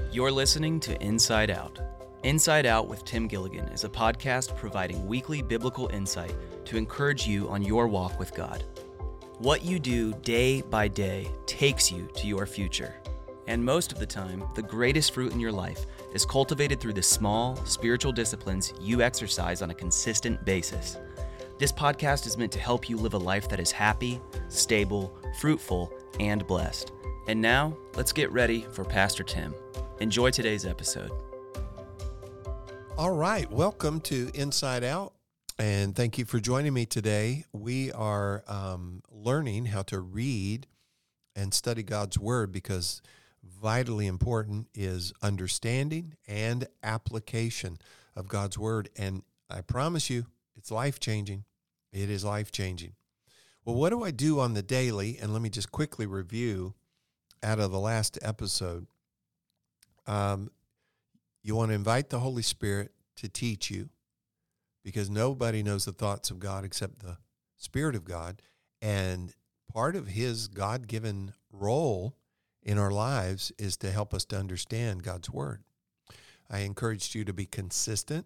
You're listening to Inside Out. Inside Out with Tim Gilligan is a podcast providing weekly biblical insight to encourage you on your walk with God. What you do day by day takes you to your future. And most of the time, the greatest fruit in your life is cultivated through the small, spiritual disciplines you exercise on a consistent basis. This podcast is meant to help you live a life that is happy, stable, fruitful, and blessed. And now, let's get ready for Pastor Tim. Enjoy today's episode. All right, welcome to Inside Out, and thank you for joining me today. We are learning how to read and study God's Word because vitally important is understanding and application of God's Word, and I promise you, it's life-changing. It is life-changing. Well, what do I do on the daily? And let me just quickly review out of the last episode. You want to invite the Holy Spirit to teach you because nobody knows the thoughts of God except the Spirit of God. And part of His God-given role in our lives is to help us to understand God's Word. I encouraged you to be consistent.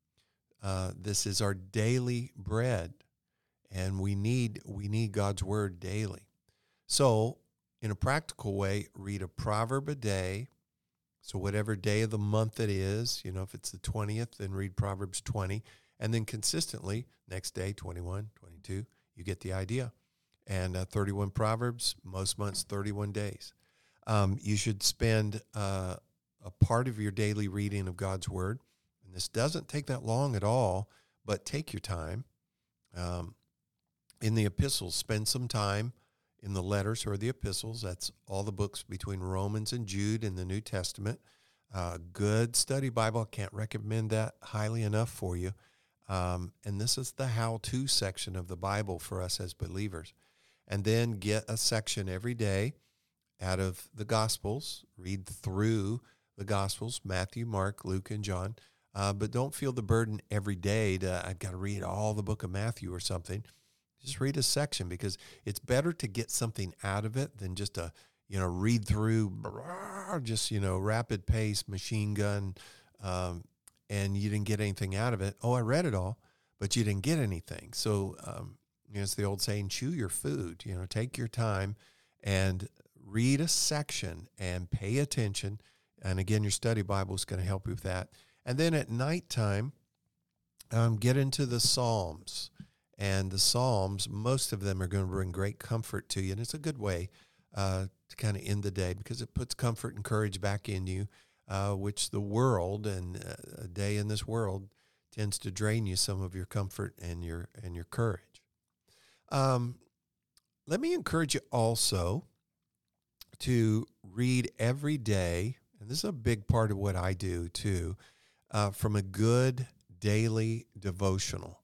This is our daily bread, and we need God's Word daily. So, in a practical way, read a proverb a day. So whatever day of the month it is, if it's the 20th, then read Proverbs 20. And then consistently, next day, 21, 22, you get the idea. And 31 Proverbs, most months, 31 days. You should spend a part of your daily reading of God's Word. And this doesn't take that long at all, but take your time. In the epistles, spend some time in the letters or the epistles. That's all the books between Romans and Jude in the New Testament. Good study Bible. Can't recommend that highly enough for you. And this is the how-to section of the Bible for us as believers. And then get a section every day out of the Gospels. Read through the Gospels, Matthew, Mark, Luke, and John. But don't feel the burden every day I've got to read all the book of Matthew or something. Just read a section because it's better to get something out of it than just read through, just, rapid pace, machine gun, and you didn't get anything out of it. Oh, I read it all, but you didn't get anything. So, it's the old saying, chew your food, take your time and read a section and pay attention. And again, your study Bible is going to help you with that. And then at nighttime, get into the Psalms. And the Psalms, most of them are going to bring great comfort to you. And it's a good way to kind of end the day because it puts comfort and courage back in you, which the world and a day in this world tends to drain you some of your comfort and your courage. Let me encourage you also to read every day, and this is a big part of what I do too, from a good daily devotional.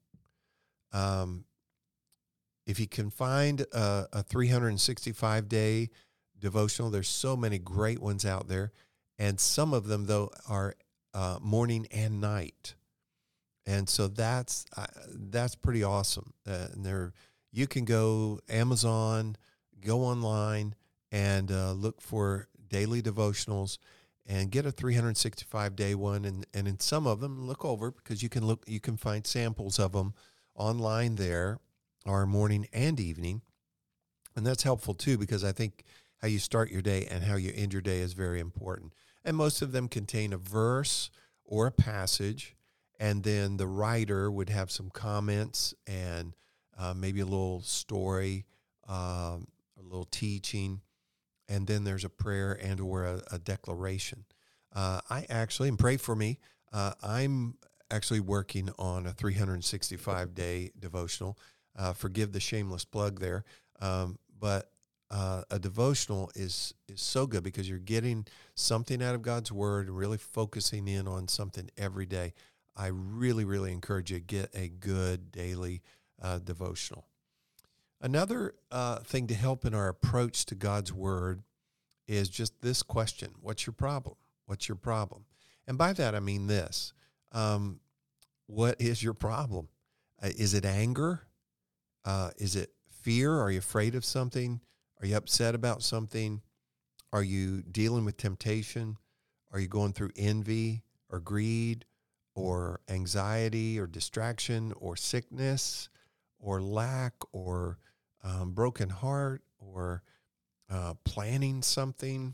If you can find a 365-day devotional, there's so many great ones out there, and some of them, though, are morning and night, and so that's pretty awesome. And you can go Amazon, go online, and look for daily devotionals, and get a 365-day one, and in some of them, look over because you can find samples of them online there, are morning and evening. And that's helpful too, because I think how you start your day and how you end your day is very important. And most of them contain a verse or a passage, and then the writer would have some comments and maybe a little story, a little teaching, and then there's a prayer and or a declaration. I actually, and pray for me, I'm actually working on a 365-day devotional. Forgive the shameless plug there. But a devotional is so good because you're getting something out of God's Word and really focusing in on something every day. I really, really encourage you to get a good daily devotional. Another thing to help in our approach to God's Word is just this question: what's your problem? What's your problem? And by that, I mean this. What is your problem? Is it anger? Is it fear? Are you afraid of something? Are you upset about something? Are you dealing with temptation? Are you going through envy or greed or anxiety or distraction or sickness or lack or broken heart or planning something?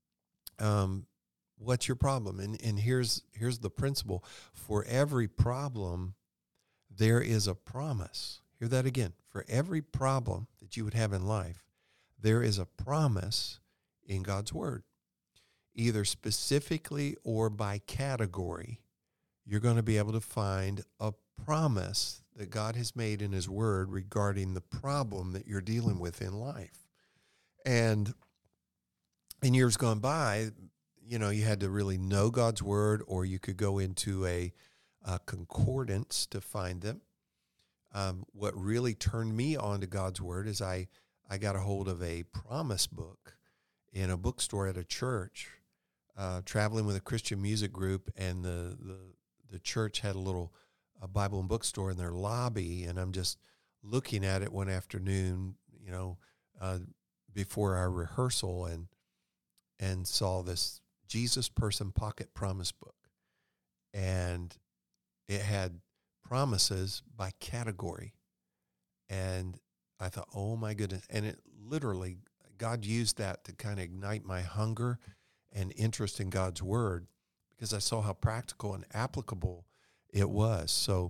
What's your problem? And here's the principle. For every problem, there is a promise. Hear that again. For every problem that you would have in life, there is a promise in God's word. Either specifically or by category, you're going to be able to find a promise that God has made in his word regarding the problem that you're dealing with in life. And in years gone by, you had to really know God's word, or you could go into a concordance to find them. What really turned me on to God's word is I got a hold of a promise book in a bookstore at a church, traveling with a Christian music group, and the church had a little Bible and bookstore in their lobby, and I'm just looking at it one afternoon, before our rehearsal, and saw this Jesus Person Pocket Promise book, and it had promises by category, and I thought, oh my goodness, and it literally, God used that to kind of ignite my hunger and interest in God's word, because I saw how practical and applicable it was. So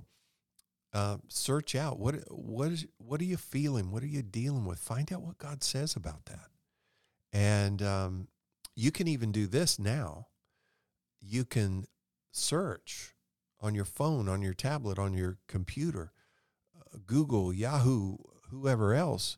search out what are you feeling? What are you dealing with? Find out what God says about that. And you can even do this now. You can search on your phone, on your tablet, on your computer, Google, Yahoo, whoever else,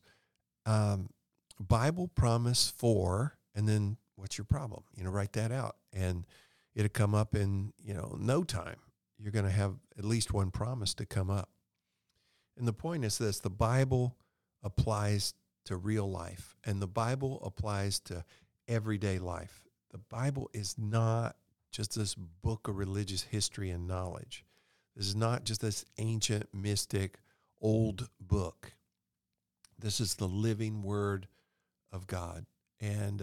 Bible promise for, and then what's your problem? Write that out, and it'll come up in, no time. You're going to have at least one promise to come up. And the point is this: the Bible applies to real life, and the Bible applies to everyday life. The Bible is not just this book of religious history and knowledge. This is not just this ancient, mystic, old book. This is the living word of God. And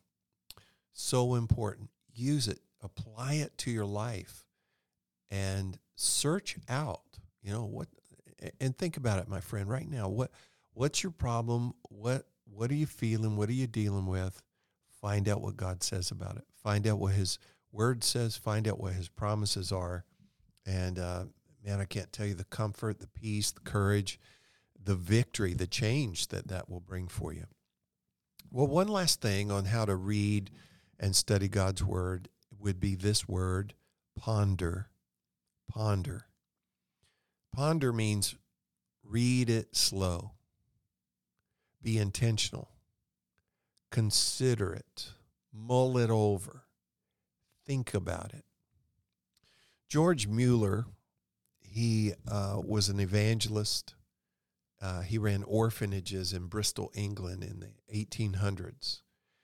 so important. Use it. Apply it to your life. And search out, what, and think about it, my friend, right now. What's your problem? What are you feeling? What are you dealing with? Find out what God says about it. Find out what his word says. Find out what his promises are. And man, I can't tell you the comfort, the peace, the courage, the victory, the change that will bring for you. Well, one last thing on how to read and study God's word would be this word, ponder. Ponder. Ponder means read it slow. Be intentional. Consider it. Mull it over. Think about it. George Mueller, he was an evangelist. He ran orphanages in Bristol, England in the 1800s.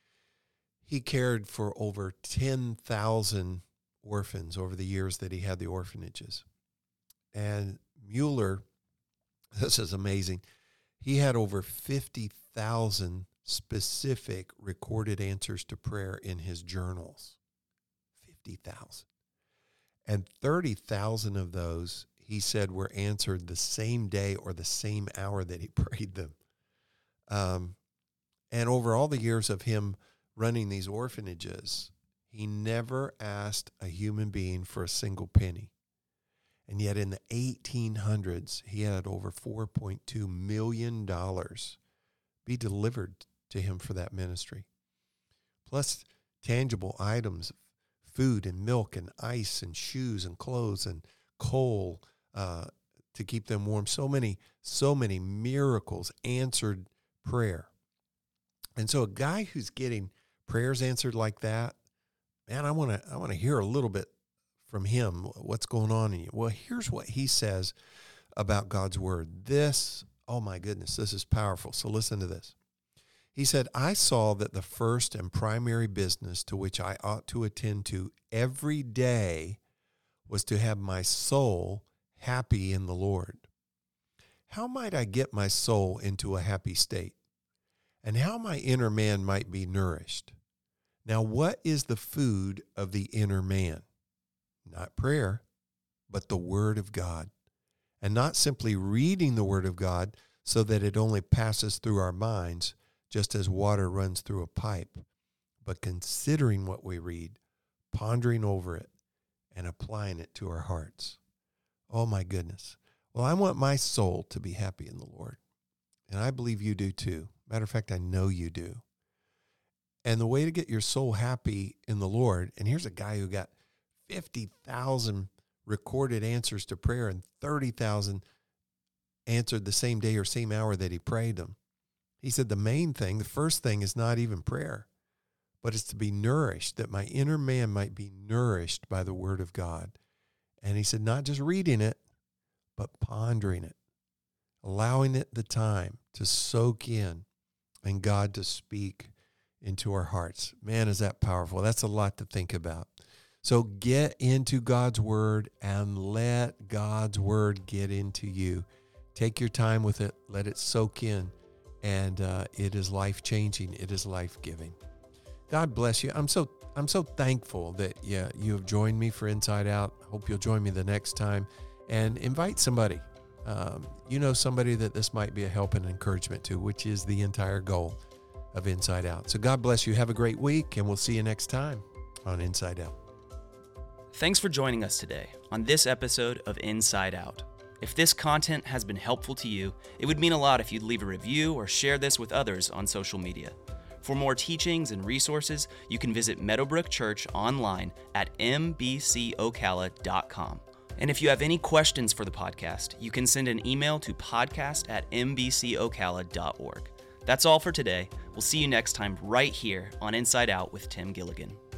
He cared for over 10,000 orphans over the years that he had the orphanages. And Mueller, this is amazing, he had over 50,000 specific recorded answers to prayer in his journals. 50,000. And 30,000 of those, he said, were answered the same day or the same hour that he prayed them. And over all the years of him running these orphanages, he never asked a human being for a single penny. And yet in the 1800s, he had over $4.2 million be delivered to him for that ministry. Plus tangible items, food and milk and ice and shoes and clothes and coal to keep them warm. So many miracles, answered prayer. And so a guy who's getting prayers answered like that, man, I want to hear a little bit from him. What's going on in you? Well, here's what he says about God's word. This, oh my goodness, this is powerful. So listen to this. He said, I saw that the first and primary business to which I ought to attend to every day was to have my soul happy in the Lord. How might I get my soul into a happy state? And how my inner man might be nourished? Now, what is the food of the inner man? Not prayer, but the Word of God. And not simply reading the Word of God so that it only passes through our minds, just as water runs through a pipe, but considering what we read, pondering over it, and applying it to our hearts. Oh, my goodness. Well, I want my soul to be happy in the Lord. And I believe you do too. Matter of fact, I know you do. And the way to get your soul happy in the Lord, and here's a guy who got 50,000 recorded answers to prayer and 30,000 answered the same day or same hour that he prayed them. He said the first thing is not even prayer, but it's to be nourished, that my inner man might be nourished by the Word of God. And he said, not just reading it, but pondering it, allowing it the time to soak in and God to speak into our hearts. Man, is that powerful. That's a lot to think about. So get into God's Word and let God's Word get into you. Take your time with it. Let it soak in. And it is life-changing. It is life-giving. God bless you. I'm so thankful that you have joined me for Inside Out. Hope you'll join me the next time. And invite somebody. Somebody that this might be a help and encouragement to, which is the entire goal of Inside Out. So God bless you. Have a great week, and we'll see you next time on Inside Out. Thanks for joining us today on this episode of Inside Out. If this content has been helpful to you, it would mean a lot if you'd leave a review or share this with others on social media. For more teachings and resources, you can visit Meadowbrook Church online at mbcocala.com. And if you have any questions for the podcast, you can send an email to podcast@mbcocala.org. That's all for today. We'll see you next time right here on Inside Out with Tim Gilligan.